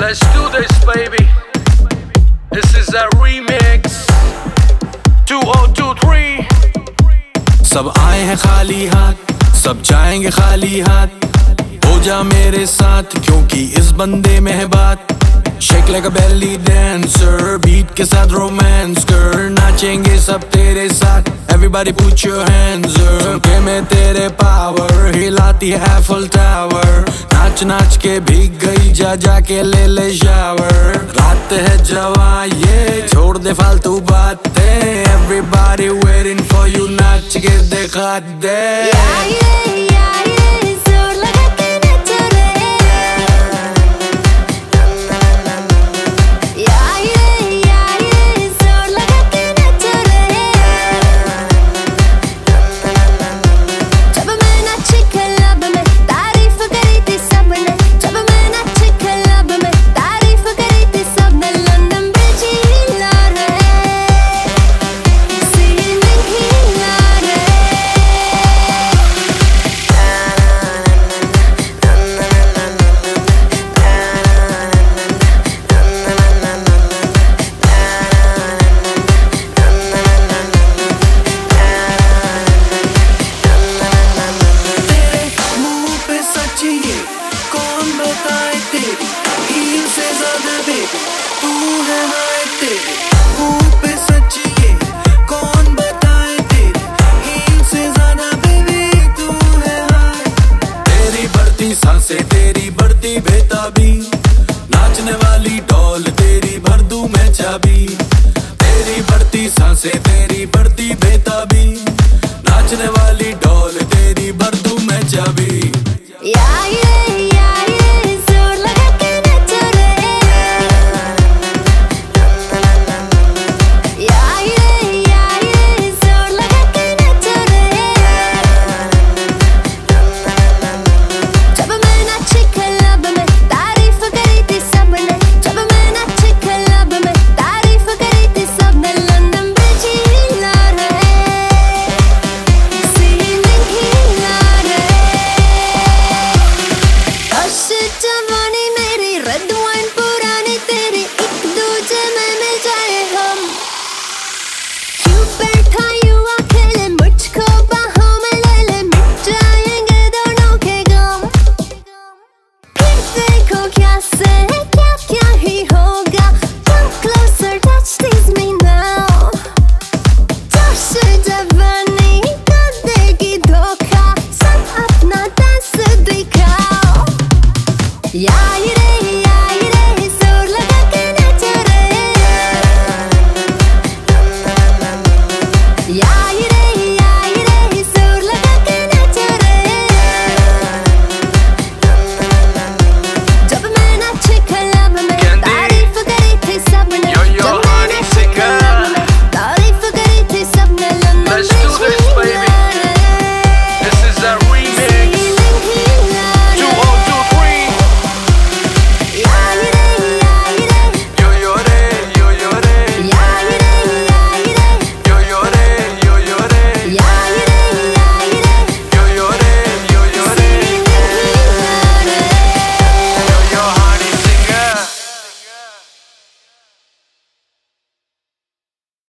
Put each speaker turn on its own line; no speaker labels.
Let's do this, baby. This is a remix. 2023.
सब आए हैं खाली हाथ, सब जाएंगे खाली हाथ। हो जा मेरे साथ क्योंकि इस बंदे में है बात। Shake like a belly dancer, beat के साथ रोमांस कर। नाचेंगे सब तेरे साथ, everybody put your hands up। सुनके में तेरे पावर, हिलाती है Eiffel Tower। नाच नाच के भीग गई, जा जा के ले ले शावर। रात है जवां ये, छोड़ दे फालतू बातें। Everybody waiting for you, नाच के दिखा दे। कौन बताए तेरी हील से ज्यादा बेबी तू है हाय तेरी मुंह पे सच ये। कौन बताए तेरी हील से ज्यादा बेबी तू है हाय। तेरी बढ़ती सांसें, तेरी बढ़ती बेताबी, नाचने वाली डॉल तेरी भर दूं मैं चाबी। तेरी बढ़ती सांसें, तेरी बढ़ती बेताबी, नाचने वाली डॉल तेरी भर दूं मैं चाबी।
Yeah,